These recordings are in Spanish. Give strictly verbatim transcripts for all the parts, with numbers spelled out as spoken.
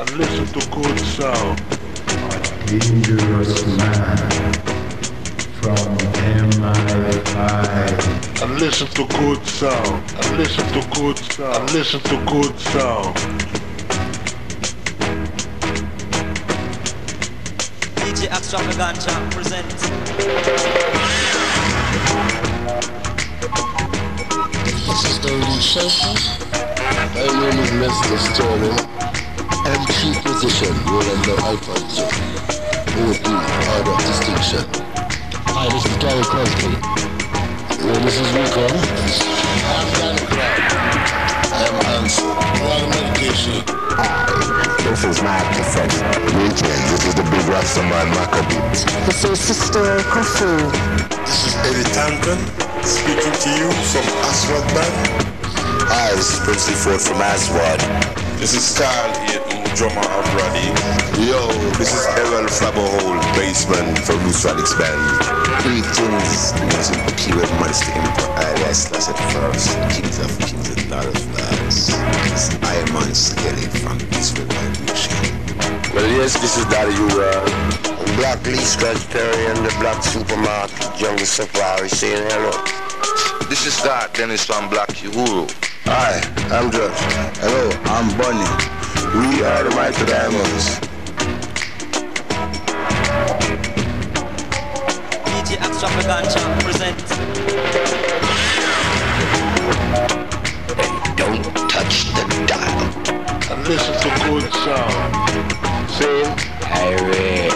and listen to good sound. Dangerous man from M I five. And listen to good sound. And listen to good sound. And listen to good sound. D J Extravaganza presents. This is Dirty Shaky. My name is Mister Sterling. M two position, roll on the iPod zone. O D, order of distinction. Hi, this is Gary Crosby. Well, this is Rico. I'm Dan Clark. I am Ansel. Royal Medication. Hi, this is my professor. Greetings, this is the big Rastaman Maccabee. This is Sister Kofu. This is Eddie Tanton, speaking to you from Aswad Band. Hi, this is Princely Ford from Aswad. This is Carl Eaton, drummer of Roddy. Yo, this is Errol Flabberhole, bassman from Loose Radix Band. Greetings, this is the keyword Monster Emperor, alias Lasset First, Kings of Kings and Lord of Lords. This is Iron Skelly from Eastwood Revolution. Well, yes, this is Daddy Ura. Black Lee Scratch Perry and the Black Supermarket, Jungle Safari saying hello. This is Scott Dennis from Black Uhuru. Hi, I'm Josh. Hello, I'm Bunny. We are the Mighty Diamonds. D J Extravaganza presents. Hey, don't touch the dial. And listen to good sound. Same Harry.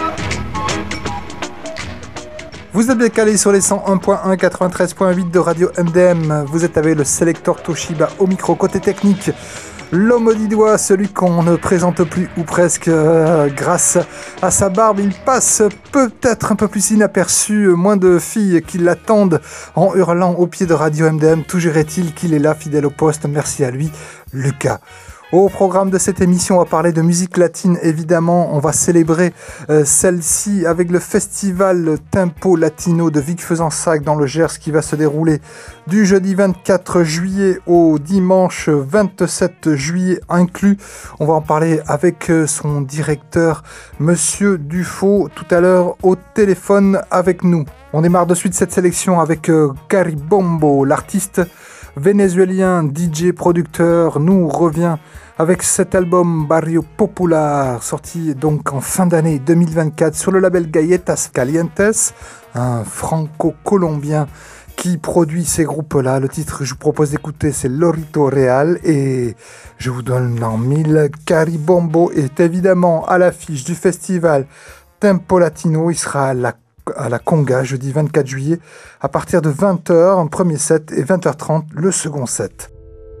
Vous êtes bien calés sur les cent un point un, quatre-vingt-treize point huit de Radio M D M. Vous êtes avec le Selector Toshiba au micro. Côté technique, l'homme aux dix doigts, celui qu'on ne présente plus ou presque euh, grâce à sa barbe. Il passe peut-être un peu plus inaperçu, moins de filles qui l'attendent en hurlant au pied de Radio M D M. Toujours est-il qu'il est là, fidèle au poste. Merci à lui, Lucas. Au programme de cette émission, on va parler de musique latine, évidemment. On va célébrer euh, celle-ci avec le festival Tempo Latino de Vic-Fezensac dans le Gers qui va se dérouler du jeudi vingt-quatre juillet au dimanche vingt-sept juillet inclus. On va en parler avec euh, son directeur, Monsieur Dufaux, tout à l'heure au téléphone avec nous. On démarre de suite cette sélection avec euh, Caribombo, l'artiste vénézuélien, D J, producteur, nous revient avec cet album Barrio Popular, sorti donc en fin d'année deux mille vingt-quatre sur le label Galletas Calientes, un franco-colombien qui produit ces groupes-là. Le titre que je vous propose d'écouter, c'est Lorito Real, et je vous donne en mille. Caribombo est évidemment à l'affiche du festival Tempo Latino. Il sera à la à la Conga, jeudi vingt-quatre juillet, à partir de vingt heures, un premier set, et vingt heures trente, le second set.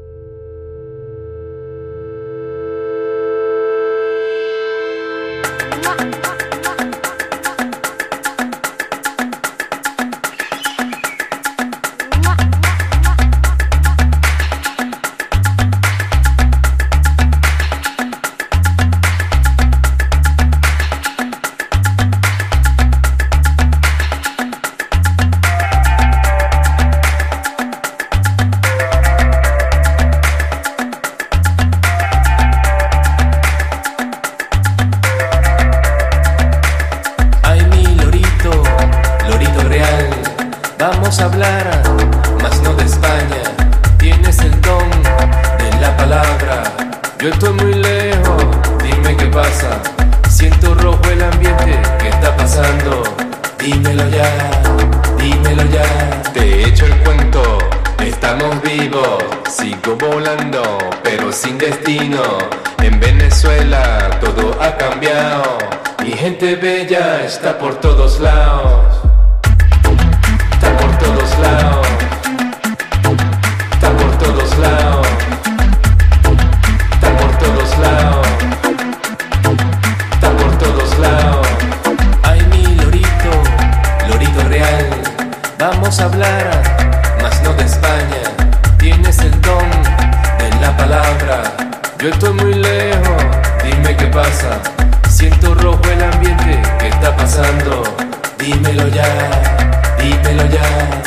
Está por todos lados, está por todos lados, está por todos lados, está por todos lados, está por todos lados. Ay, mi lorito, lorito real, vamos a hablar, mas no de España. Tienes el don de la palabra, yo estoy muy lejos, dime qué pasa. Siento rojo el ambiente, ¿qué está pasando? Dímelo ya, dímelo ya.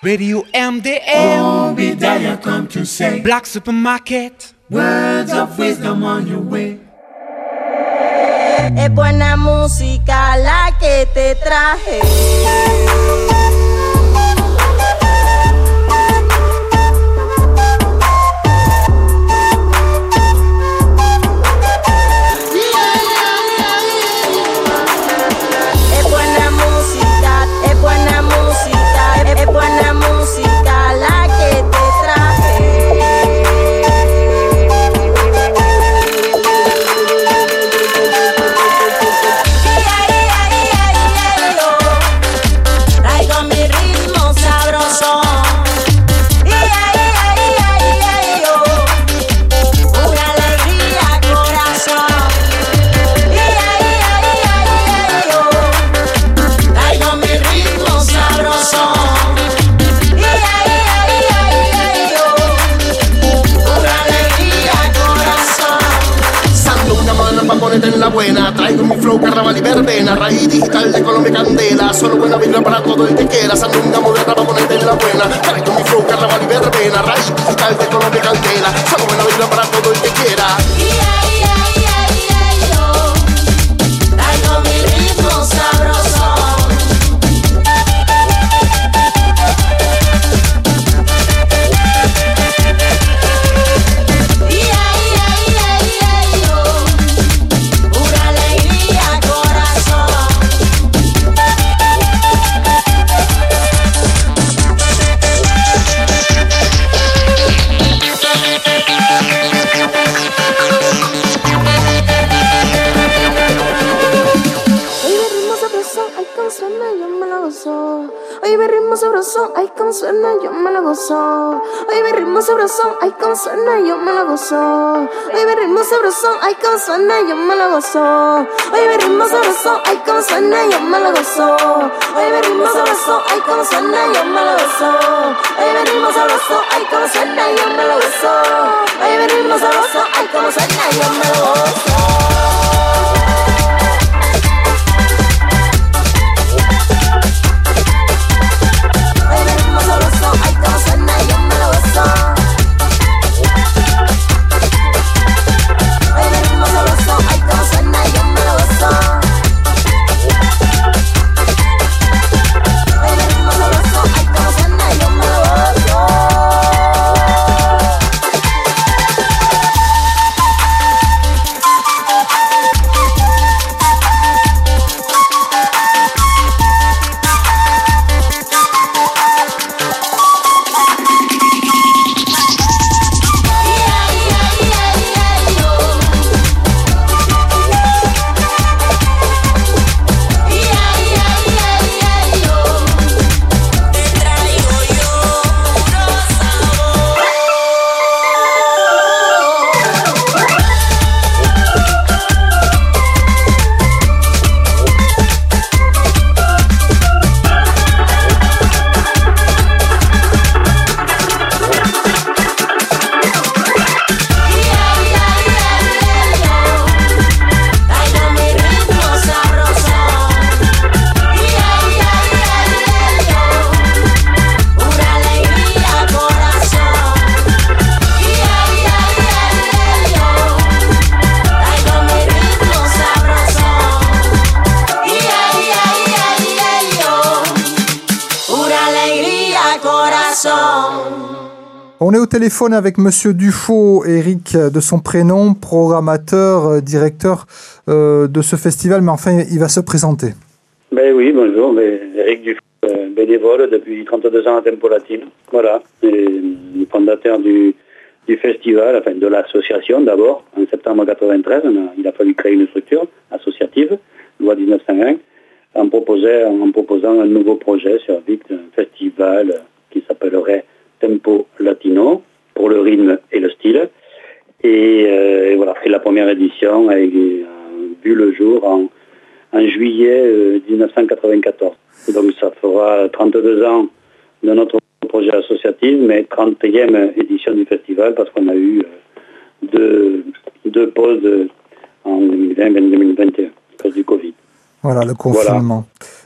Radio M D M. Obadiah come to say, Black Supermarket. Words of wisdom on your way. Es buena música la que te traje. Es buena música, es buena música, es buena música la que te traje. Traigo mi ritmo sabroso. Una alegría corazón. Traigo mi ritmo sabroso. Una alegría corazón. Sandunga mano pa' ponerte en la buena. Traigo mi flow, carnaval y verbena. Raíz digital de Colombia candela. Solo buena vibra para todo el que quiera. Sandunga moderna pa' ponerte en la buena. Traigo mi flow, carnaval y verbena. Raíz digital de Colombia candela. Solo buena vibra para todo el que quiera. Traigo mi ritmo sabroso. Una alegría corazón. Hoy mi ritmo sabroso, ay como suena, yo me lo gozo. Hoy mi ritmo sabroso, ay como suena, yo me lo gozo. Hoy mi ritmo sabroso, ay como suena, yo me lo gozo. Hoy mi ritmo sabroso, ay como suena, yo me lo gozo. Hoy mi ritmo sabroso, ay como suena, yo me lo gozo. Hoy mi ritmo sabroso, ay como suena, yo me lo gozo. Hoy mi ritmo sabroso, ay como suena, yo me lo gozo. On est au téléphone avec Monsieur Dufaux, Eric de son prénom, programmateur, directeur euh, de ce festival, mais enfin il va se présenter. Ben oui, bonjour, ben, Eric Dufaux, euh, bénévole depuis trente-deux ans à Tempo Latino, voilà, et fondateur du, du festival, enfin de l'association d'abord, en septembre quatre-vingt-treize, on a, il a fallu créer une structure associative, loi dix-neuf cent un, en, proposait, en proposant un nouveau projet sur Vic, un festival qui s'appellerait Tempo Latino, pour le rythme et le style. Et, euh, et voilà, et la première édition a, a vu le jour en, en juillet euh, dix-neuf cent quatre-vingt-quatorze. Donc ça fera trente-deux ans de notre projet associatif, mais trentième édition du festival, parce qu'on a eu euh, deux, deux pauses en deux mille vingt et deux mille vingt et un, à cause du Covid. Voilà, le confinement.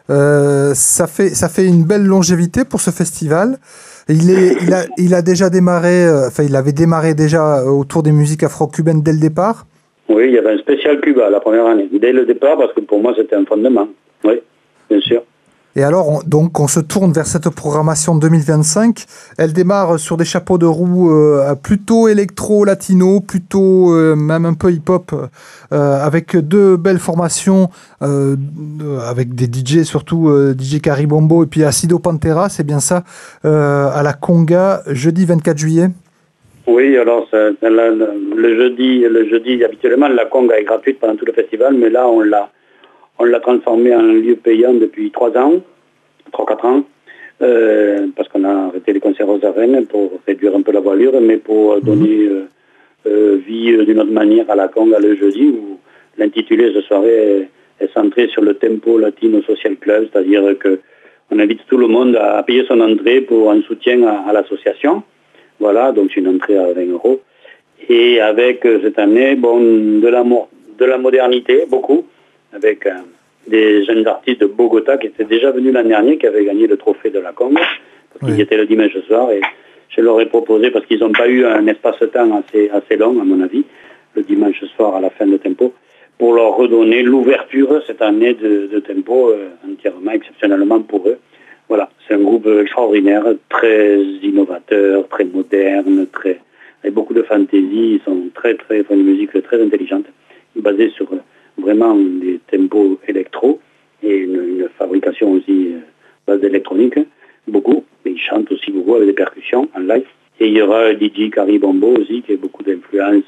Euh, ça fait, ça fait une belle longévité pour ce festival. Il, est, il, a, il a déjà démarré, euh, enfin il avait démarré déjà autour des musiques afro-cubaines dès le départ. Oui, il y avait un spécial Cuba la première année, dès le départ, parce que pour moi c'était un fondement. Oui, bien sûr. Et alors, on, donc, on se tourne vers cette programmation deux mille vingt-cinq. Elle démarre sur des chapeaux de roue euh, plutôt électro-latino, plutôt euh, même un peu hip-hop, euh, avec deux belles formations, euh, avec des D J, surtout euh, D J Caribombo et puis Acido Pantera, c'est bien ça, euh, à la Conga, jeudi vingt-quatre juillet. Oui, alors ça, la, le jeudi, le jeudi, habituellement, la Conga est gratuite pendant tout le festival, mais là, on l'a On l'a transformé en lieu payant depuis trois ans, trois quatre ans, euh, parce qu'on a arrêté les concerts aux arènes pour réduire un peu la voilure, mais pour donner euh, euh, vie euh, d'une autre manière à la Conga le jeudi, où l'intitulé de soirée est, est centré sur le Tempo Latino Social Club, c'est-à-dire qu'on invite tout le monde à payer son entrée pour un soutien à, à l'association. Voilà, donc c'est une entrée à vingt euros. Et avec euh, cette année, bon, de la, de la modernité, beaucoup, avec euh, des jeunes artistes de Bogota qui étaient déjà venus l'an dernier, qui avaient gagné le trophée de la Conga, parce qu'ils oui. étaient le dimanche soir, et je leur ai proposé, parce qu'ils n'ont pas eu un espace-temps assez, assez long, à mon avis, le dimanche soir à la fin de Tempo, pour leur redonner l'ouverture cette année de, de Tempo, euh, entièrement, exceptionnellement pour eux. Voilà, c'est un groupe extraordinaire, très innovateur, très moderne, très, avec beaucoup de fantaisie, ils sont très, très, font une musique très intelligente, basée sur vraiment des tempos électro et une, une fabrication aussi euh, base d'électronique, beaucoup, mais ils chantent aussi beaucoup avec des percussions en live. Et il y aura D J Caribombo aussi, qui a beaucoup d'influence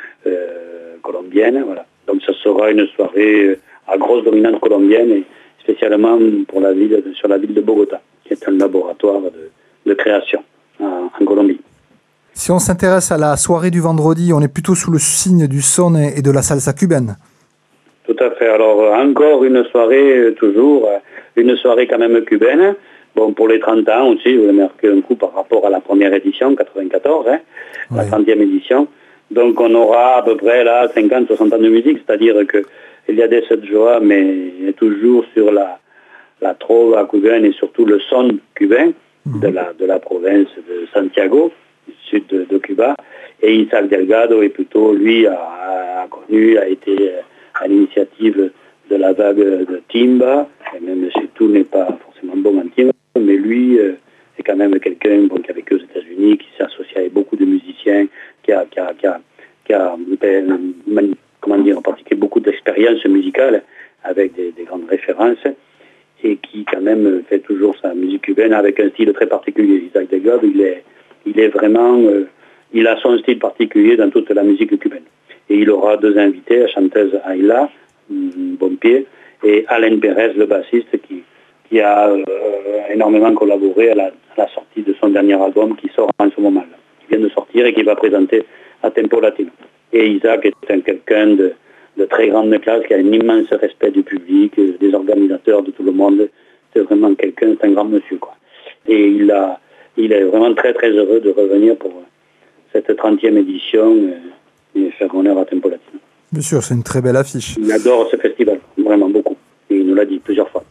euh, colombienne, voilà. Donc ça sera une soirée euh, à grosse dominante colombienne, et spécialement pour la ville, sur la ville de Bogota, qui est un laboratoire de, de création en, en Colombie. Si on s'intéresse à la soirée du vendredi, on est plutôt sous le signe du son et de la salsa cubaine. Tout à fait. Alors, encore une soirée, toujours, une soirée quand même cubaine. Bon, pour les trente ans aussi, vous avez marqué un coup par rapport à la première édition, quatre-vingt-quatorze, hein, oui. La trentième édition. Donc, on aura à peu près là cinquante à soixante ans de musique, c'est-à-dire qu'il y a des Sete Joa, mais toujours sur la, la trova cubaine et surtout le son cubain mmh. de, la, de la province de Santiago, du sud de, de Cuba. Et Isaac Delgado est plutôt, lui, a, a connu, a été à l'initiative de la vague de timba, et même si tout n'est pas forcément bon en timba, mais lui euh, est quand même quelqu'un bon, qui a vécu aux États-Unis, qui s'est associé avec beaucoup de musiciens, qui a, qui a, qui a, qui a ben, comment dire, pratiqué beaucoup d'expériences musicales avec des, des grandes références, et qui quand même fait toujours sa musique cubaine avec un style très particulier. Isaac Delgado, il est, il est vraiment, euh, il a son style particulier dans toute la musique cubaine. Et il aura deux invités, la chanteuse Ayla, Bonpied, et Alain Pérez, le bassiste, qui, qui a euh, énormément collaboré à la, à la sortie de son dernier album qui sort en ce moment, là, qui vient de sortir et qui va présenter à Tempo Latino. Et Isaac est un quelqu'un de, de très grande classe, qui a un immense respect du public, des organisateurs, de tout le monde. C'est vraiment quelqu'un, c'est un grand monsieur, quoi. Et il, a, il est vraiment très très heureux de revenir pour cette trentième édition, euh, et faire honneur à Tempo Latino. Bien sûr, c'est une très belle affiche. Il adore ce festival, vraiment beaucoup. Et il nous l'a dit plusieurs fois.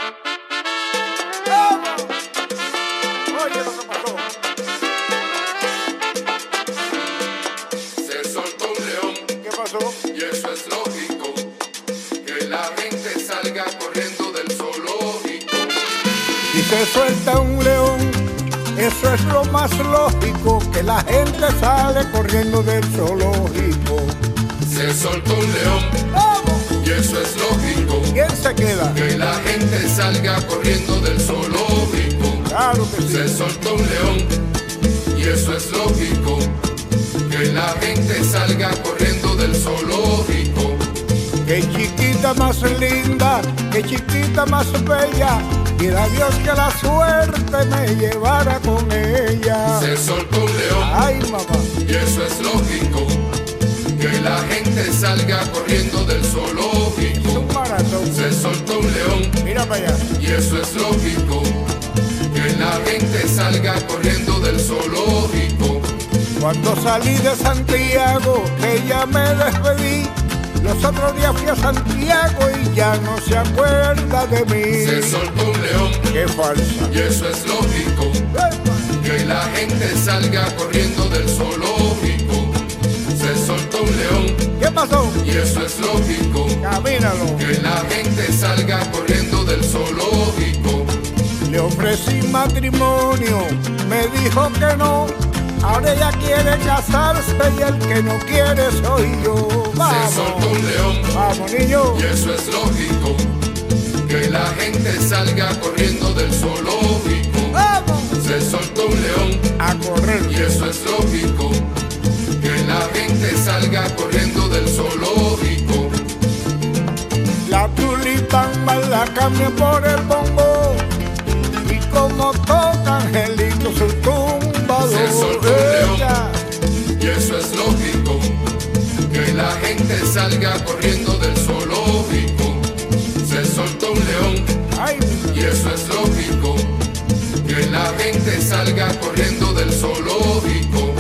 Si se suelta un león, eso es lo más lógico, que la gente sale corriendo del zoológico. Se soltó un león, ¡vamos! Y eso es lógico. ¿Quién se queda? Que la gente salga corriendo del zoológico. Claro que sí. Se soltó un león, y eso es lógico. Que la gente salga corriendo del zoológico. Qué chiquita más linda, qué chiquita más bella. Quiera Dios que la suerte me llevara con ella. Se soltó un león, ay mamá, y eso es lógico. Que la gente salga corriendo del zoológico. Es un maratón. Se soltó un león, mira para allá, y eso es lógico. Que la gente salga corriendo del zoológico. Cuando salí de Santiago, que ya me despedí, Los otros días fui a Santiago y ya no se acuerda de mí. Se soltó un león. Qué falsa. Y eso es lógico. Que la gente salga corriendo del zoológico. Se soltó un león. ¿Qué pasó? Y eso es lógico. Camínalo. Que la gente salga corriendo del zoológico. Le ofrecí matrimonio, me dijo que no. Ahora ella quiere casarse y el que no quiere soy yo. Vamos. Se soltó un león. Vamos, niño. Y eso es lógico. Que la gente salga corriendo del zoológico. Vamos. Se soltó un león. A correr. Y eso es lógico. Que la gente salga corriendo del zoológico. La tulipamba la cambia por el bongo. Y como toca Angelito su tumbador. Se soltó un león. Y eso es lógico. Que la gente salga corriendo del zoológico. Se soltó un león. Ay. Y eso es lógico. Que la gente salga corriendo del zoológico.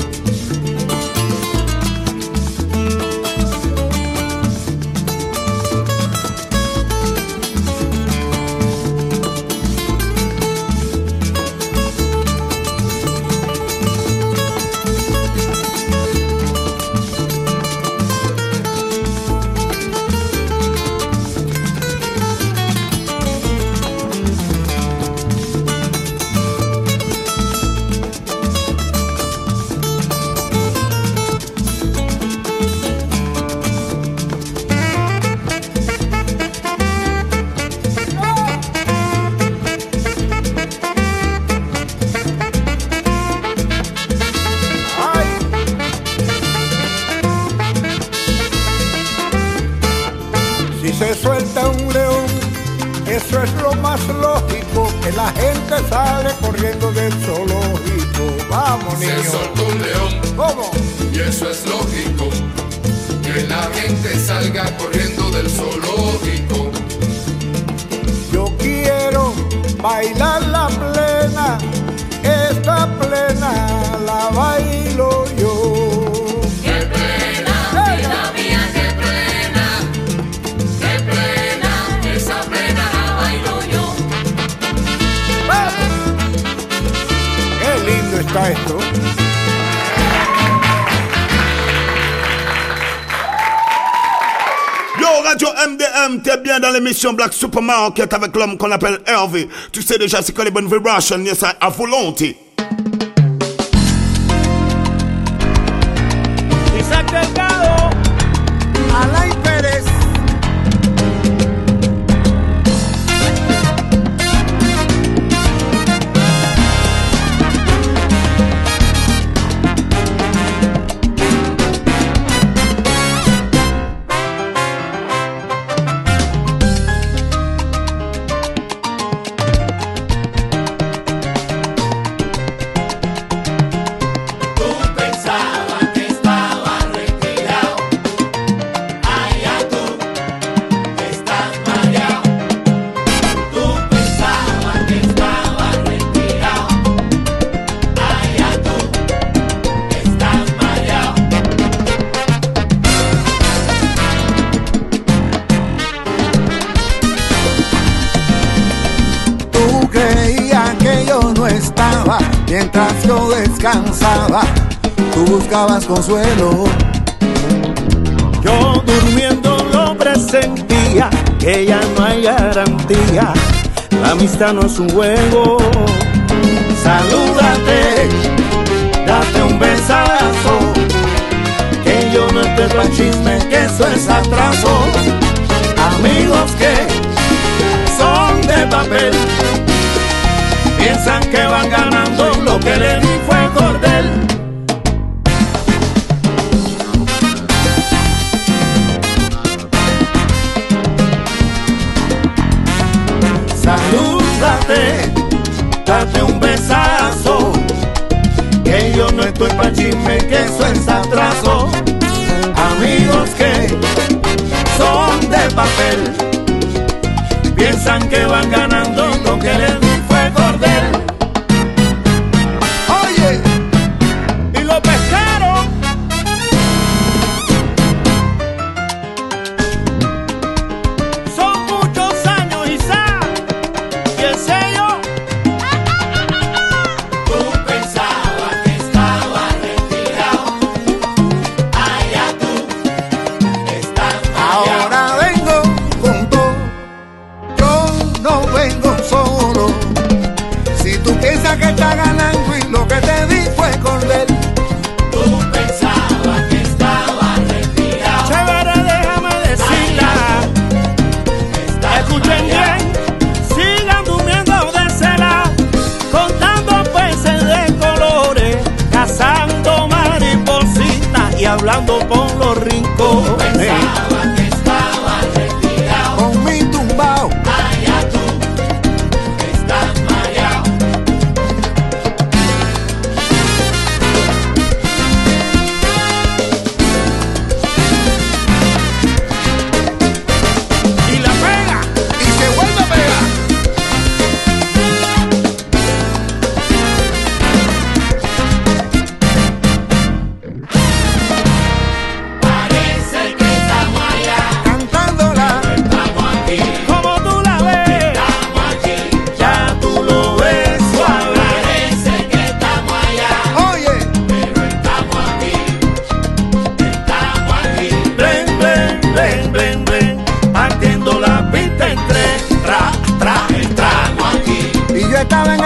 Eso es lo más lógico, que la gente sale corriendo del zoológico. Vamos, niño. Se soltó un león. ¿Cómo? Y eso es lógico. Que la gente salga corriendo del zoológico. Yo quiero bailar la plena. Esta plena la bailo yo. Está esto. Yo, Radio M D M, t'es bien dans l'émission Black Supermarket avec l'homme qu'on appelle Hervé. Tu sais déjà c'est quoi les bonnes vibrations, yes, à volonté. Isaac Delgado, Alain Pérez. Mientras yo descansaba, tú buscabas consuelo. Yo durmiendo lo presentía, que ya no hay garantía. La amistad no es un juego. Salúdate, date un besazo, que yo no estoy pa' chisme, que eso es atraso. Amigos que son de papel, piensan que van ganando, lo que le di fue cordel. Salúdate, date un besazo, que yo no estoy pa' chisme, que eso es atraso. Amigos que son de papel, piensan que van ganando, lo que le di fue cordel. Oye, y lo pescaron.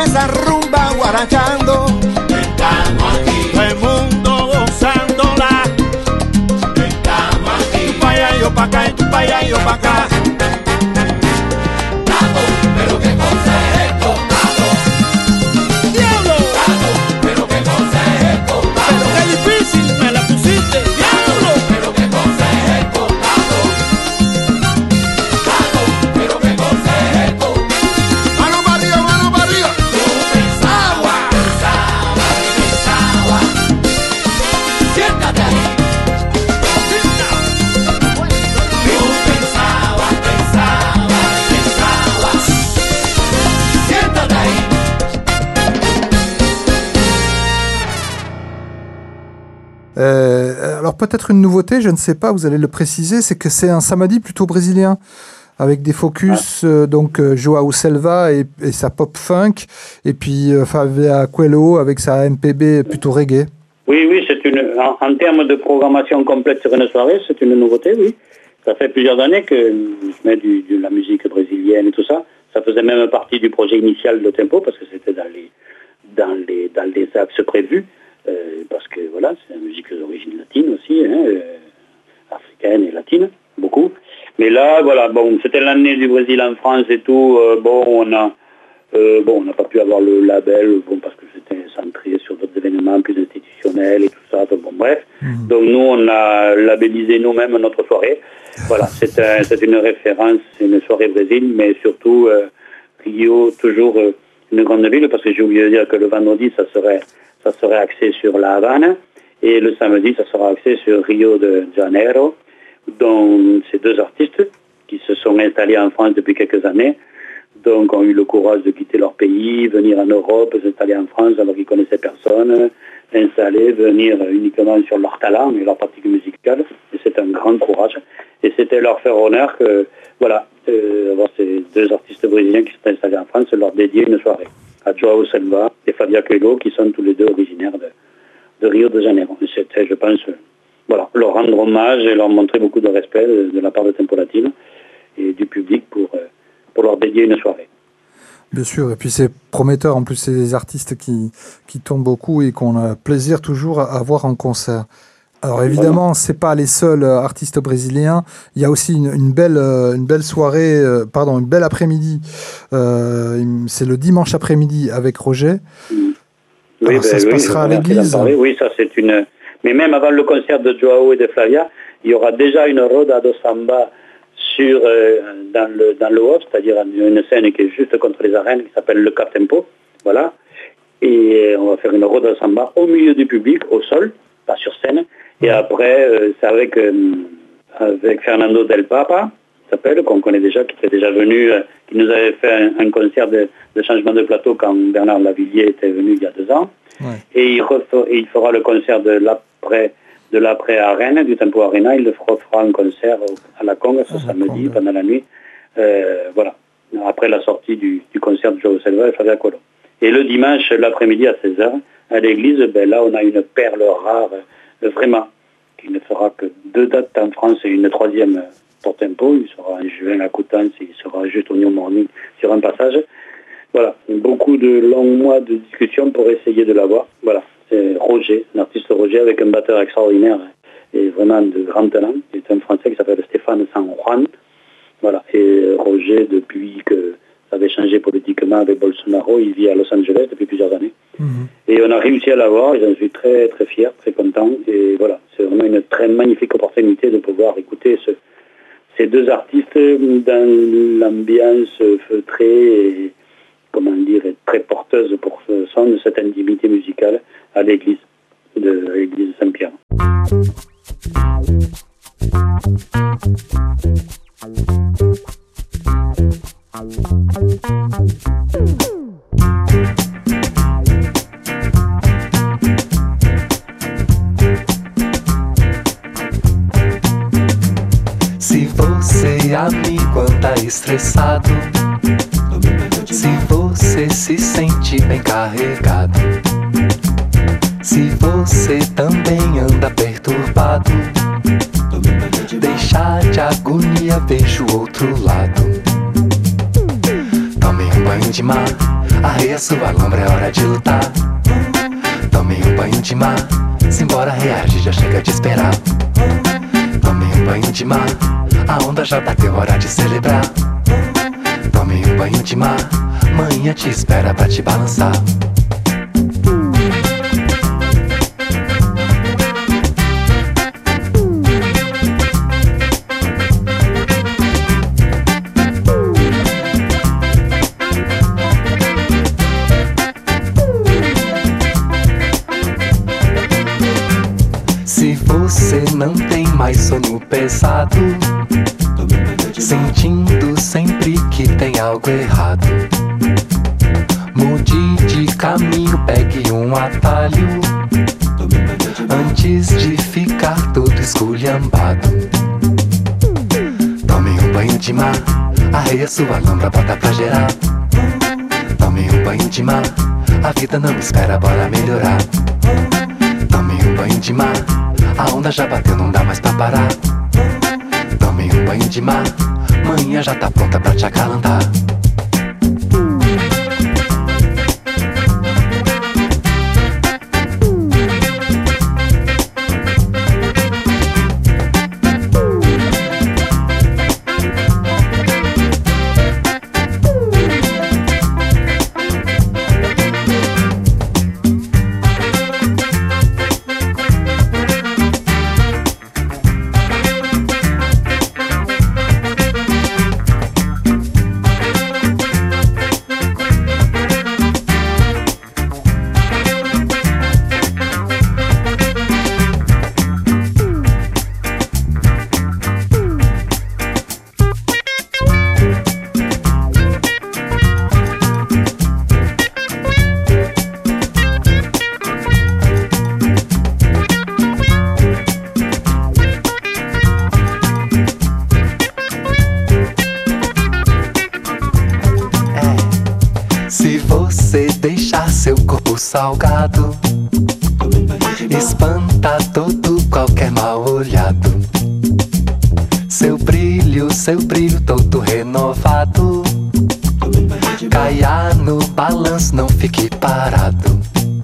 esa rumba guarachando. Estamos aquí, todo el mundo gozándola. Estamos aquí, tú pa' allá, yo pa' acá, y tú pa' allá, yo pa' acá. Tato, pero qué cosa es esto, Tato. Diablo, Tato, pero qué cosa es esto, Tato. Pero qué difícil me la pusiste, diablo. Pero qué cosa es esto, Tato. Tato, pero qué cosa es esto. Mano para arriba, mano para arriba. Tú pensaba, pensaba, pensaba. Siéntate ahí. Tú pensaba, pensaba, pensaba. Siéntate ahí. Euh, alors peut-être une nouveauté, je ne sais pas, vous allez le préciser, c'est que c'est un samedi plutôt brésilien, avec des focus, euh, donc euh, Joao Selva et, et sa pop funk, et puis euh, Fabia Coelho avec sa M P B plutôt reggae. Oui, oui, c'est une, en, en termes de programmation complète sur une soirée, c'est une nouveauté, oui. Ça fait plusieurs années que je mets du, de la musique brésilienne et tout ça. Ça faisait même partie du projet initial de Tempo, parce que c'était dans les, dans les, dans les axes prévus. Euh, parce que voilà, c'est une musique d'origine latine aussi, hein, euh, africaine et latine, beaucoup. Mais là, voilà, bon, c'était l'année du Brésil en France et tout. Euh, bon, on a, euh, bon, on n'a pas pu avoir le label, bon, parce que c'était centré sur d'autres événements plus institutionnels et tout ça. Donc, bon, bref. Mmh. Donc nous, on a labellisé nous-mêmes notre soirée. Voilà, c'est, un, c'est une référence, c'est une soirée Brésil, mais surtout euh, Rio, toujours euh, une grande ville, parce que j'ai oublié de dire que le vendredi, ça serait ça serait axé sur La Havane, et le samedi, ça sera axé sur Rio de Janeiro, dont ces deux artistes, qui se sont installés en France depuis quelques années, donc ont eu le courage de quitter leur pays, venir en Europe, s'installer en France alors qu'ils ne connaissaient personne, installer, venir uniquement sur leur talent et leur pratique musicale, et c'est un grand courage, et c'était leur faire honneur que, voilà, euh, avoir ces deux artistes brésiliens qui sont installés en France, leur dédier une soirée. À Joao Selva et Fabia Coelho, qui sont tous les deux originaires de, de Rio de Janeiro. Et c'était, je pense, voilà, leur rendre hommage et leur montrer beaucoup de respect de, de la part de Tempo Latino et du public pour, pour leur dédier une soirée. Bien sûr, et puis c'est prometteur, en plus c'est des artistes qui, qui tombent beaucoup et qu'on a plaisir toujours à voir en concert. Alors évidemment, voilà. C'est pas les seuls artistes brésiliens. Il y a aussi une, une belle, une belle soirée, euh, pardon, une belle après-midi. Euh, c'est le dimanche après-midi avec Roger. Oui, Alors, ben, ça se oui, passera à l'église. Oui, ça c'est une. Mais même avant le concert de Joao et de Flavia, il y aura déjà une roda do samba sur euh, dans le dans le off, c'est-à-dire une scène qui est juste contre les arènes, qui s'appelle le Cap Tempo. Voilà. Et on va faire une roda do samba au milieu du public, au sol, pas sur scène. Et après, euh, c'est avec, euh, avec Fernando Del Papa, s'appelle, qu'on connaît déjà, qui était déjà venu, euh, qui nous avait fait un, un concert de, de changement de plateau quand Bernard Lavillier était venu il y a deux ans. Ouais. Et, il refa, et il fera le concert de l'après, de l'après à Rennes, du Tempo Arena. Il le fera un concert à la Conga ce ah, samedi, pendant la nuit. Euh, voilà, après la sortie du, du concert de Joao Selva et Fabia Coelho. Et le dimanche, l'après-midi à seize heures, à l'église, ben là, on a une perle rare, vraiment, qui ne fera que deux dates en France et une troisième pour Tempo. Il sera en juin à Coutances et il sera juste au New Morning sur un passage. Voilà, beaucoup de longs mois de discussion pour essayer de l'avoir. Voilà, c'est Roger, un artiste Roger avec un batteur extraordinaire et vraiment de grand talent. C'est un Français qui s'appelle Stéphane San Juan. Voilà, et Roger, depuis que ça avait changé politiquement avec Bolsonaro, il vit à Los Angeles depuis plusieurs années. Mmh. Et on a réussi à l'avoir, et j'en suis très très fier, très content. Et voilà, c'est vraiment une très magnifique opportunité de pouvoir écouter ce, ces deux artistes dans l'ambiance feutrée et, comment dire, très porteuse pour ce son de cette intimité musicale à l'église de l'église Saint-Pierre. Se você, amigo, anda estressado, se você se sente bem carregado, se você também anda perturbado, deixa de agonia, veja o outro lado. Tome um banho de mar, arreia sua lombra, é hora de lutar. Tome um banho de mar, simbora reage, já chega de esperar. Tome um banho de mar, a onda já bateu, hora de celebrar. Tome um banho de mar, manhã te espera pra te balançar. Se você não tem mais sono pesado, sentindo sempre que tem algo errado, mude de caminho, pegue um atalho, antes de ficar todo esculhambado. Tome um banho de mar, arreia sua lombra, bota pra gerar. Tome um banho de mar, a vida não espera, bora melhorar. Tome um banho de mar, a onda já bateu, não dá mais pra parar. Tome um banho de mar, manhã já tá pronta pra te acalantar. Salgado, espanta todo qualquer mal olhado. Seu brilho, seu brilho todo renovado. Caia no balanço, não fique parado.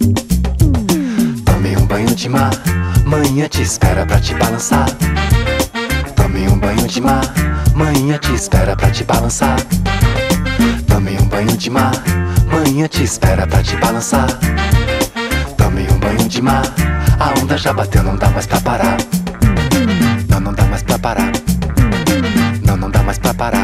Tome um banho de mar, manhã te espera pra te balançar. Tome um banho de mar, manhã te espera pra te balançar. Tome um banho de mar, manhã te espera pra te balançar. Tome um banho de mar, a onda já bateu, não dá mais pra parar. Não, não dá mais pra parar. Não, não dá mais pra parar.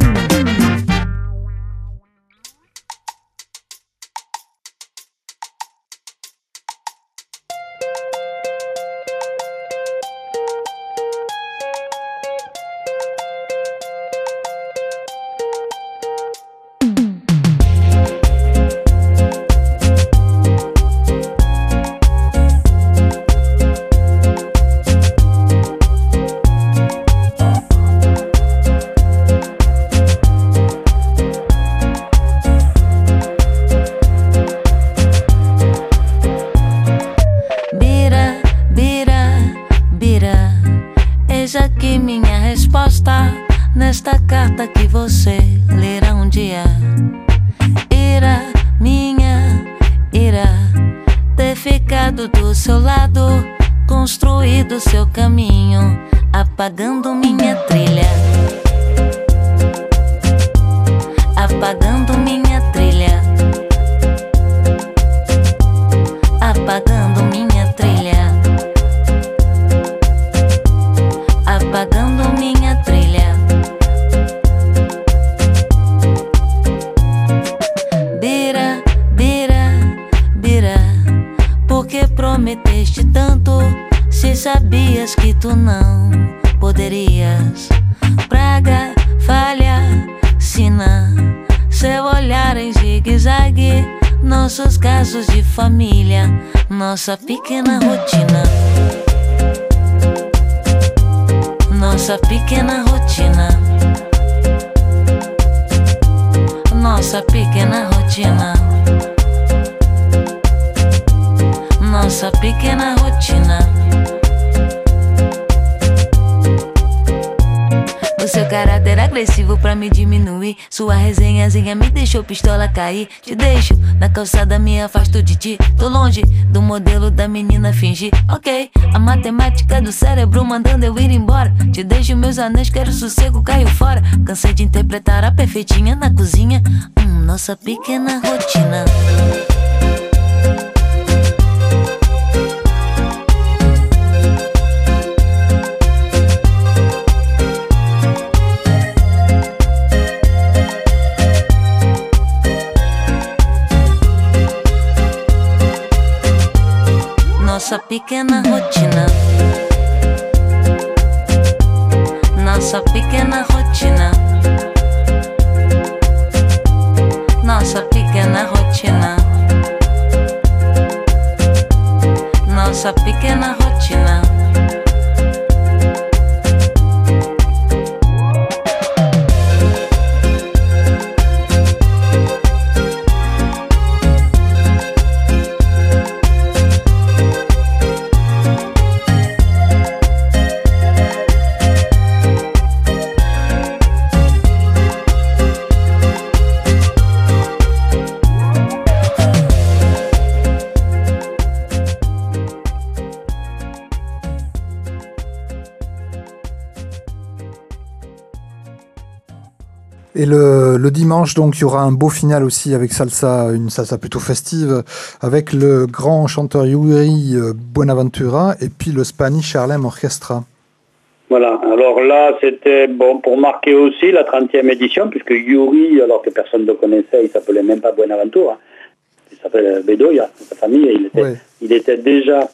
Nesta carta que você lerá um dia, ira, minha ira, ter ficado do seu lado, construído seu caminho, apagando minha trilha, apagando minha trilha, apagando minha trilha, apagando minha trilha. Bira, bira, bira, porque prometeste tanto, se sabias que tu não poderias. Praga, falha, sina, seu olhar em zigue-zague, nossos casos de família, nossa pequena rotina, nossa pequena rotina, nossa pequena rotina, nossa pequena rotina. Você seu caráter agressivo pra me diminuir. Sua resenhazinha me deixou pistola cair. Te deixo na calçada, me afasto de ti. Tô longe do modelo da menina fingir. Ok, a matemática do cérebro mandando eu ir embora. Te deixo meus anéis, quero sossego, caio fora. Cansei de interpretar a perfeitinha na cozinha. Hum, nossa pequena rotina. Nossa pequena rotina. Nossa pequena rotina. Nossa pequena rotina. Nossa pequena rotina. Et le, le dimanche, donc, il y aura un beau final aussi avec salsa, une salsa plutôt festive, avec le grand chanteur Yuri Buenaventura et puis le Spanish Harlem Orchestra. Voilà, alors là, c'était bon pour marquer aussi la trentième édition, puisque Yuri, alors que personne ne le connaissait, il s'appelait même pas Buenaventura, il s'appelle Bedoya, sa famille, il était, ouais. il était déjà,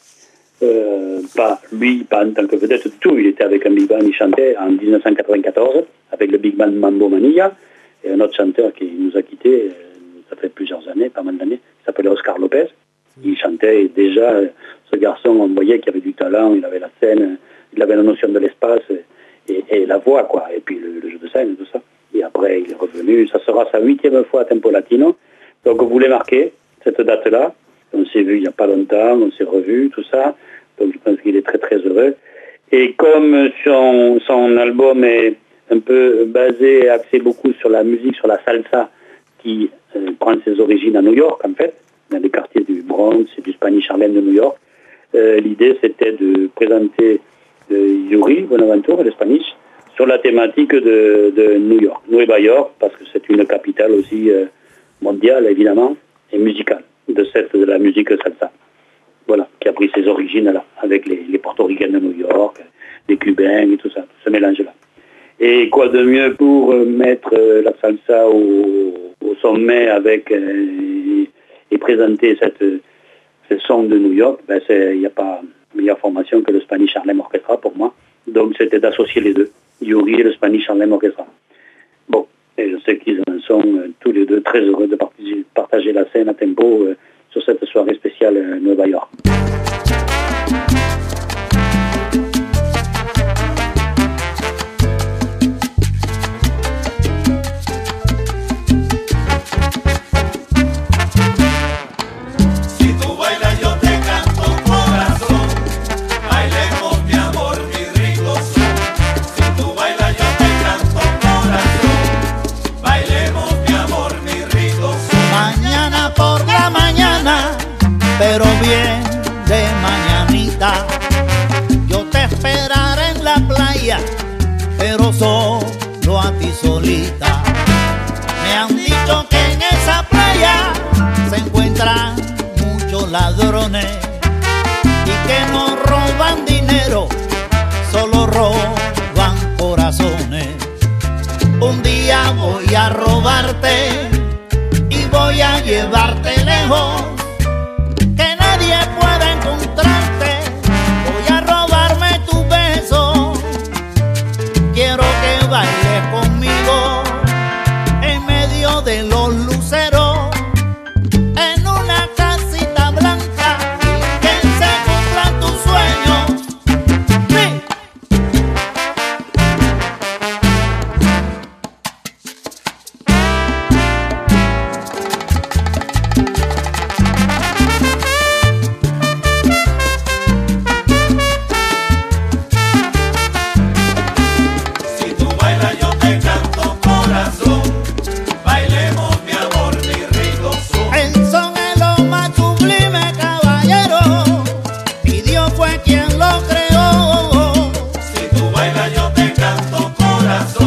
euh, pas lui, pas en tant que vedette du tout, il était avec un big band, il chantait en dix-neuf cent quatre-vingt-quatorze, avec le big band Mambo Manilla, et un autre chanteur qui nous a quittés, ça fait plusieurs années, pas mal d'années, il s'appelait Oscar Lopez. Il chantait et déjà, ce garçon, on voyait qu'il avait du talent, il avait la scène, il avait la notion de l'espace et, et la voix, quoi, et puis le, le jeu de scène et tout ça. Et après, il est revenu, ça sera sa huitième fois à Tempo Latino. Donc, on voulait marquer cette date-là. On s'est vu il n'y a pas longtemps, on s'est revu, tout ça. Donc, je pense qu'il est très, très heureux. Et comme son, son album est un peu basé et axé beaucoup sur la musique, sur la salsa, qui euh, prend ses origines à New York, en fait, dans les quartiers du Bronx et du Spanish Harlem de New York, euh, l'idée, c'était de présenter euh, Yuri Buenaventura, le Spanish, sur la thématique de, de New York, Nueva York, parce que c'est une capitale aussi euh, mondiale, évidemment, et musicale, de, cette, de la musique salsa. Voilà, qui a pris ses origines là, avec les, les portoricains de New York, les Cubains et tout ça, tout ce mélange-là. Et quoi de mieux pour euh, mettre euh, la salsa au, au sommet avec euh, et présenter cette, ce son de New York, ben il n'y a pas meilleure formation que le Spanish Harlem Orchestra pour moi. Donc c'était d'associer les deux, Yuri et le Spanish Harlem Orchestra. Bon, et je sais qu'ils en sont euh, tous les deux très heureux de partager, partager la scène à Tempo euh, sur cette soirée spéciale euh, Nueva York. Pero bien de mañanita, yo te esperaré en la playa, pero solo a ti solita. Me han dicho que en esa playa se encuentran muchos ladrones y que no roban dinero, solo roban corazones. Un día voy a robarte y voy a llevarte lejos, que nadie pueda encontrarte. Voy a robarme tu beso. Quiero que bailes conmigo en medio de los luceros, en una casita blanca, y que se cumplan tus sueños. Sí.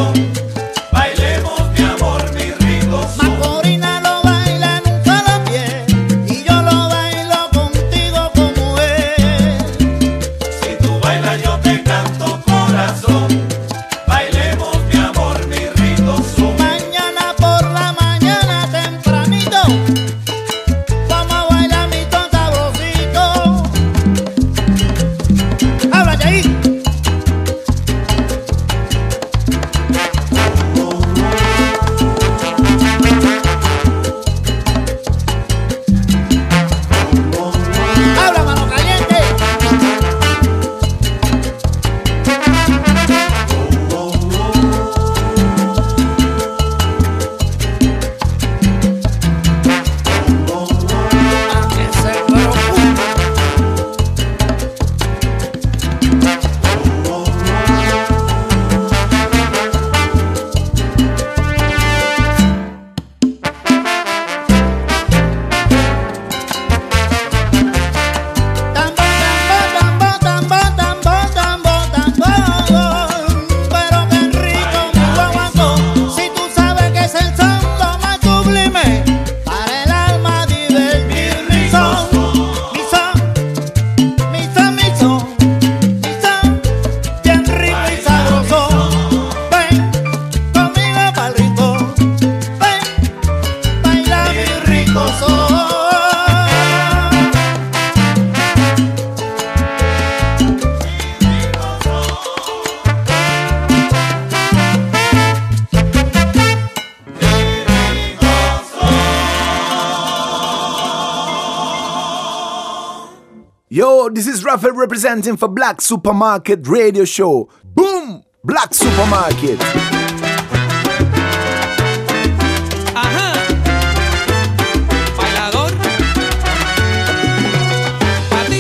corazón. Bailemos mi amor, mi rico son. Macorina lo baila en un solo pie y yo lo bailo contigo como él. Si tú bailas yo te canto corazón. Bailemos mi amor, mi rico son. Mañana por la mañana tempranito vamos a bailar mi ton sabrosito. Habla Yair. Habla mano caliente. Pero qué rico mi guaguancó. Si tú sabes que es el son lo más sublime para el alma divertir. Mi son, mi son, mi son, mi son, mi son, bien rico y sabroso. Ven conmigo pa'l rincón, ven, baila mi rico son. Yo, this is Rafael representing for Black Supermarket Radio Show. Boom! Black Supermarket. Ajá. Bailador. Pa' ti.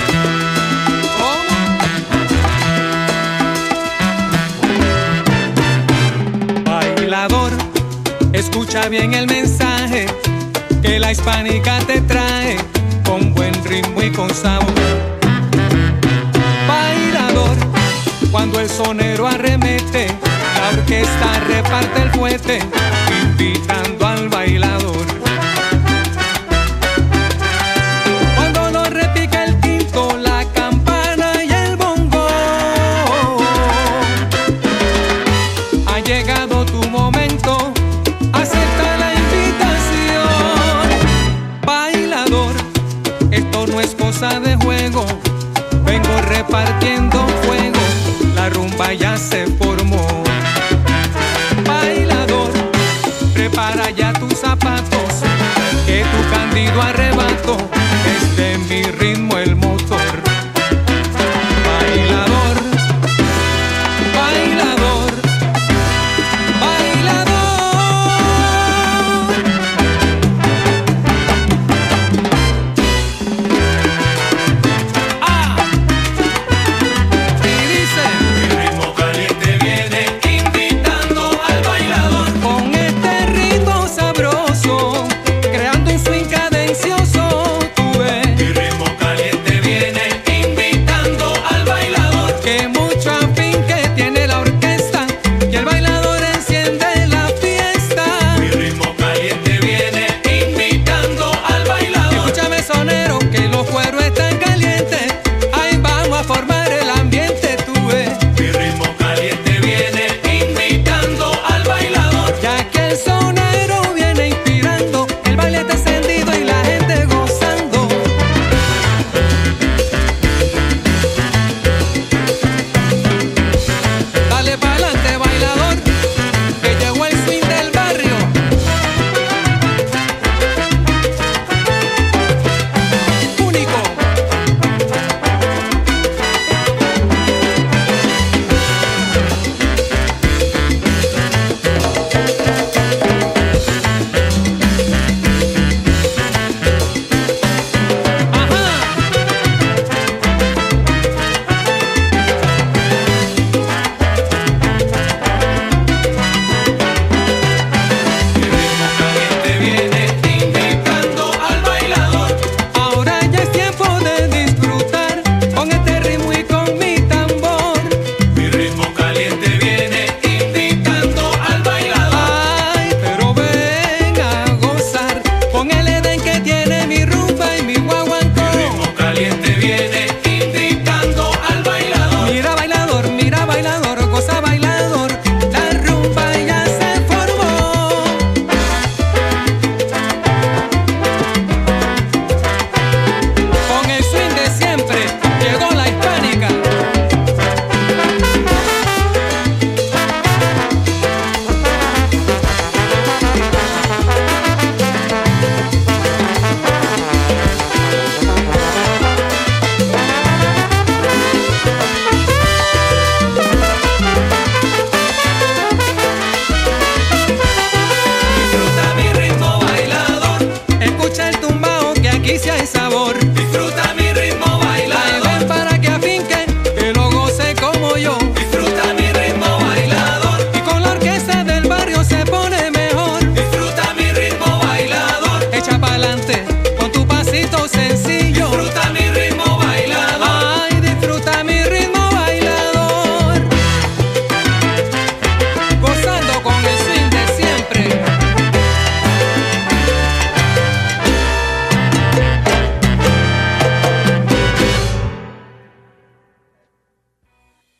¿Cómo? Bailador, escucha bien el mensaje que la hispánica te trae con buen ritmo y con sabor. Bailador, cuando el sonero arremete, la orquesta reparte el fuete, invitando al bailador. Cuando lo repica el quinto, la campana y el bongo, ha llegado tu momento, acepta la invitación. Bailador, esto no es cosa de juego, vengo repartiendo fuego, la rumba ya se formó. Bailador, prepara ya tus zapatos, que tu cándido arrebato es de mi ritmo el motor. Bailador, bailador,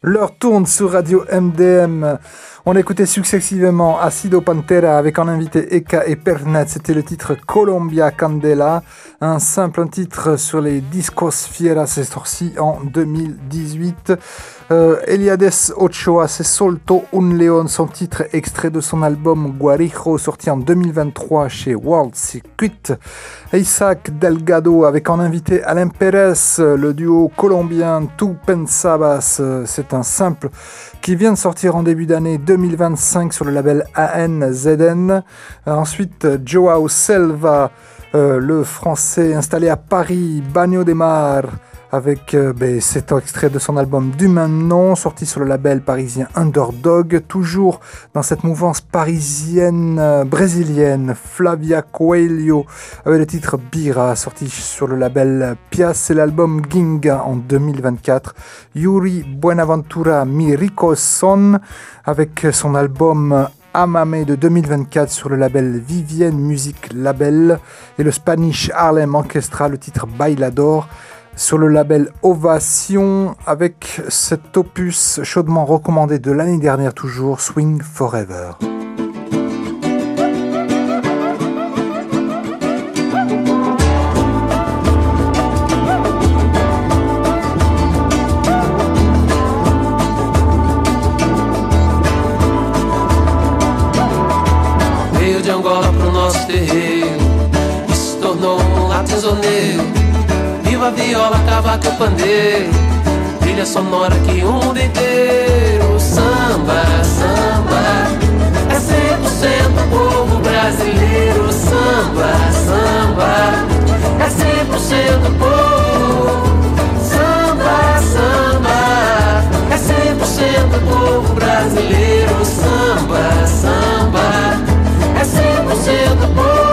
L'heure tourne sur Radio M D M. On écoutait successivement Acido Pantera avec en invité Eka et Pernet. C'était le titre Colombia Candela, un simple titre sur les Discos Fieras, c'est sorti en deux mille dix-huit. Euh, Eliades Ochoa, c'est Solto un León, son titre extrait de son album Guarijo, sorti en deux mille vingt-trois chez World Circuit. Isaac Delgado avec en invité Alain Pérez, le duo colombien Tu Pensabas, c'est un simple qui vient de sortir en début d'année deux mille vingt-cinq sur le label A N Z N. Ensuite, Joao Selva, euh, le français installé à Paris, Bagno de Mar, avec euh, ben, cet extrait de son album du même nom, sorti sur le label parisien Underdog, toujours dans cette mouvance parisienne, euh, brésilienne. Flavia Coelho avec le titre Bira, sorti sur le label Pias, et l'album Ginga en deux mille vingt-quatre. Yuri Buenaventura Mi Rico Son avec son album Amame de deux mille vingt-quatre sur le label Vivienne Music Label, et le Spanish Harlem Orchestra, le titre Bailador, sur le label Ovation, avec cet opus chaudement recommandé de l'année dernière toujours, Swing Forever. Veio de Angola pro nosso terreiro e se tornou um latinzoneiro. Viva a viola, cavaco e pandeiro, trilha sonora que o mundo inteiro. Samba, samba, é cem por cento povo brasileiro. Samba, samba, é cem por cento povo. Samba, samba, é cem por cento povo brasileiro. Samba, samba, é cem por cento povo.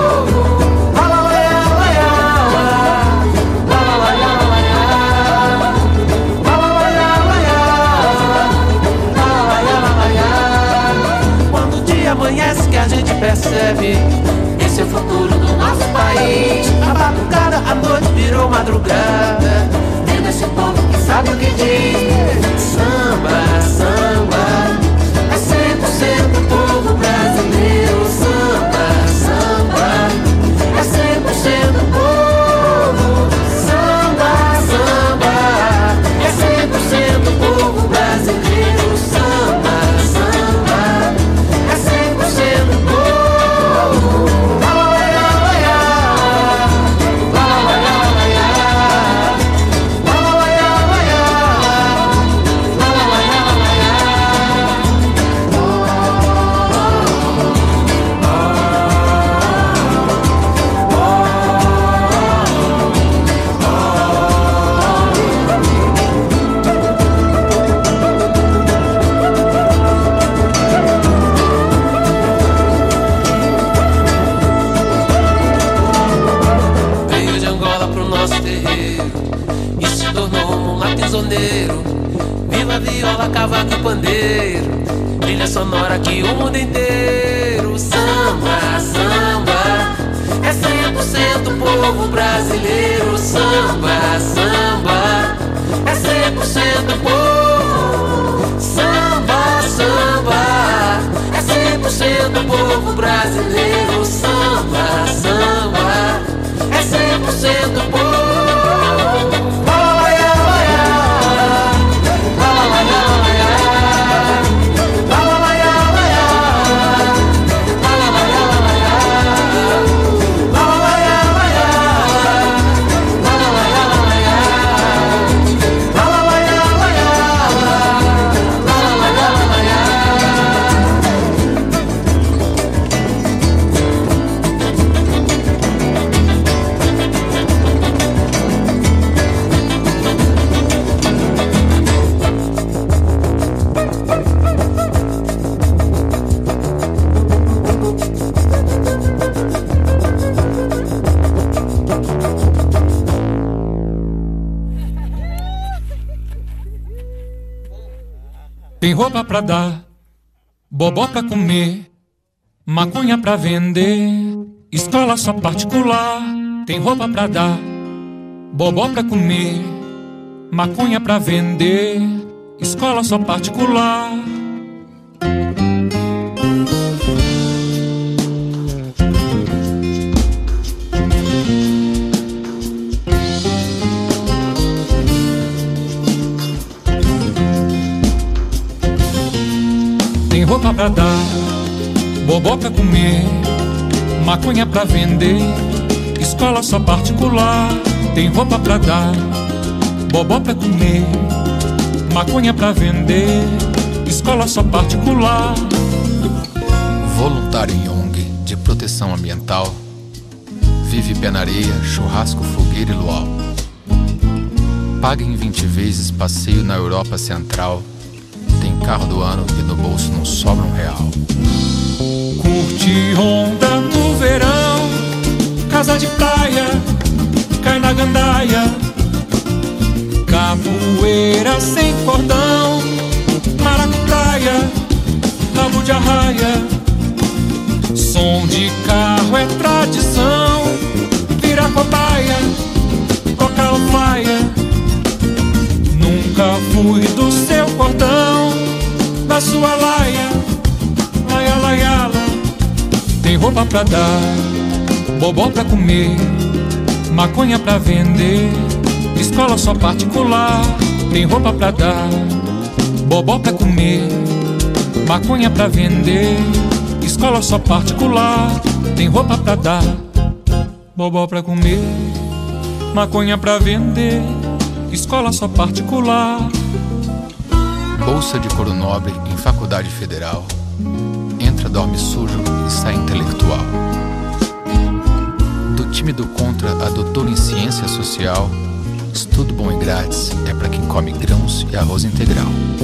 Amanhece que a gente percebe esse é o futuro do nosso país. A batucada, a noite virou madrugada, vendo esse povo que sabe o que diz. Samba, samba, é cem por cento povo brasileiro. Samba, samba, é cem por cento povo. Samba, samba, é cem por cento povo brasileiro. Samba, samba, é cem por cento povo. Lá, lá, lá, lá, lá, lá, lá, lá, lá, lá, lá, lá, Veio de Angola pro nosso terreiro e se tornou um latinzoneiro. Viva a viola, cavaco e pandeiro, trilha sonora que o mundo inteiro. Samba, samba, é cem por cento povo brasileiro. Samba, samba, é cem por cento povo. Samba, samba, é cem por cento povo brasileiro. Samba, samba, é cem por cento povo. Tem roupa pra dar, bobó pra comer, maconha pra vender, escola só particular. Tem roupa pra dar, bobó pra comer, maconha pra vender, escola só particular. Tem roupa pra dar, bobó pra comer, maconha pra vender, escola só particular. Tem roupa pra dar, bobó pra comer, maconha pra vender, escola só particular. Voluntário em O N G de proteção ambiental, vive pé na areia, churrasco, fogueira e luau. Paga em vinte vezes passeio na Europa Central, tem carro do ano e no bolso não sobra um real. Curte onda no verão, casa de praia, cai na gandaia, capoeira sem cordão, maracutaia, rabo de arraia, som de carro é tradição, vira cobaia, cocalofaia. Nunca fui do seu cordão, da sua laia, laia, laiala. Tem roupa pra dar, bobó pra comer, maconha pra vender, escola só particular. Tem roupa pra dar, bobó pra comer, maconha pra vender, escola só particular. Tem roupa pra dar, bobó pra comer, maconha pra vender, escola só particular. Bolsa de couro nobre em faculdade federal, entra, dorme sujo e sai intelectual. Do tímido contra a doutora em ciência social, estudo bom e grátis é pra quem come grãos e arroz integral.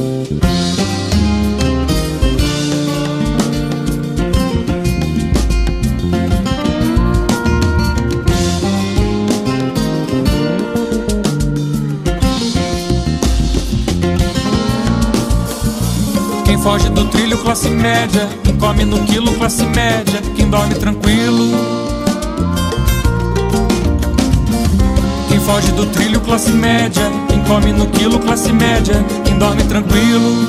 Quem foge do trilho, classe média, quem come no quilo, classe média, quem dorme tranquilo. Quem foge do trilho, classe média, quem come no quilo, classe média, quem dorme tranquilo.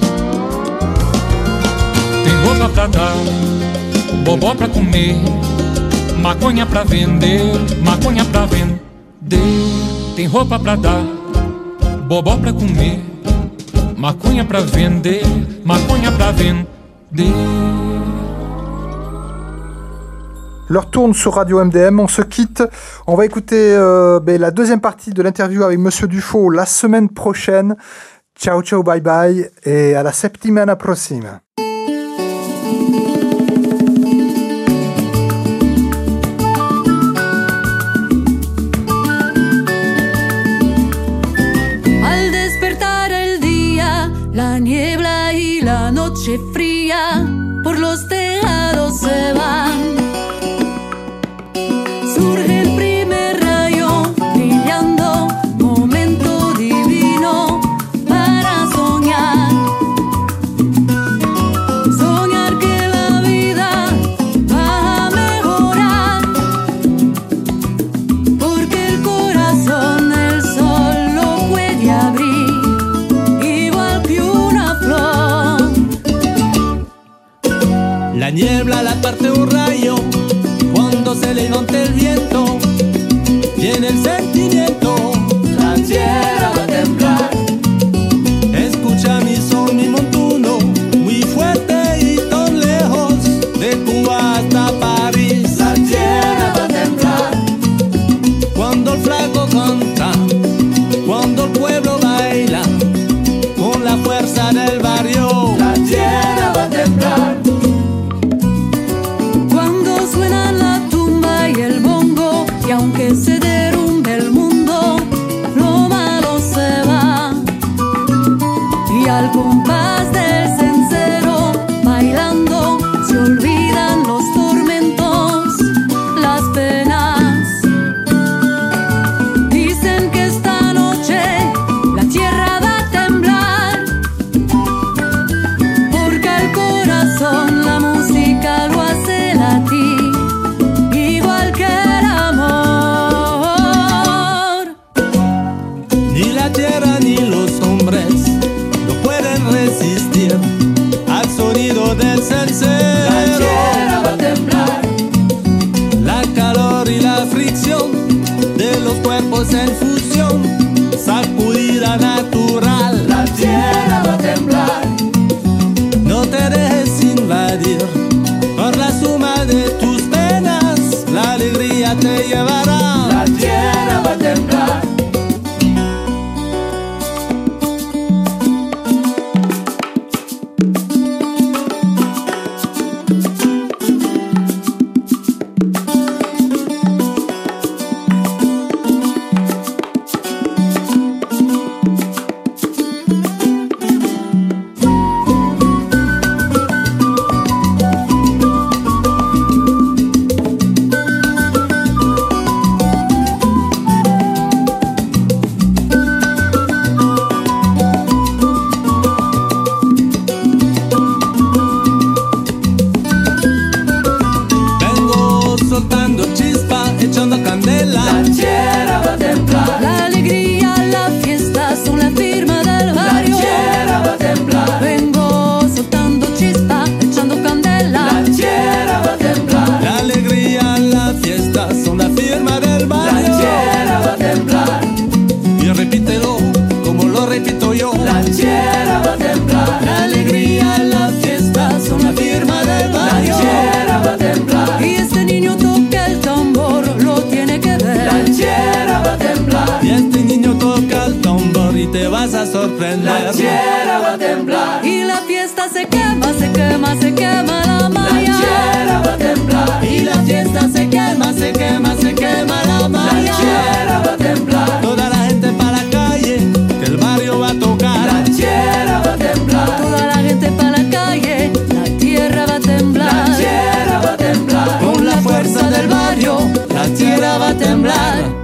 Tem roupa pra dar, bobó pra comer, maconha pra vender, maconha pra vender. Tem roupa pra dar, bobó pra comer, maconha pra vender, maconha pra vender. L'heure tourne sur Radio M D M, on se quitte. On va écouter euh, ben, la deuxième partie de l'interview avec Monsieur Dufaux la semaine prochaine. Ciao, ciao, bye bye et à la settimana prossima. Al despertar el día, la niebla y la noche fría por los tejados se van. Surge el primer rayo brillando, momento divino para soñar. Soñar que la vida va a mejorar, porque el corazón el sol lo puede abrir, igual que una flor. La niebla la parte un rayo, cuando se levanta el viento, viene el sentimiento, la tierra va a temblar. Escucha mi son, mi montuno, muy fuerte y tan lejos, de Cuba hasta París. La tierra va a temblar. Cuando el flaco canta, cuando el pueblo baila, con la fuerza del barrio, la tierra va a temblar. Cuando suena la tumba y el bongo, y aunque se derrumbe el mundo, lo malo ranchera va a temblar. La alegría, la fiesta son la firma del barrio. Ranchera va a temblar. Vengo soltando chispa, echando candela. Ranchera va a temblar. La alegría, la fiesta son la firma del barrio. Ranchera va a temblar. Y repítelo como lo repito yo. Ranchera va a temblar. La alegría, la fiesta son la firma del barrio. Ranchera va a temblar. Y este niño toca el tambor, lo tiene que ver. Ranchera va a temblar. Y este niño toca el tambor y te vas a sorprender. Ranchera va a temblar. Y la fiesta se quema, se quema, se quema la malla. Ranchera va a temblar. Y la fiesta se quema, se quema, se quema la malla. Ranchera va a temblar. Toda la gente para la calle, que el barrio va a tocar. Ranchera va a temblar. Toda la gente para la calle, la tierra va a temblar. Ranchera va a temblar. Con la fuerza del barrio, la tierra va a temblar.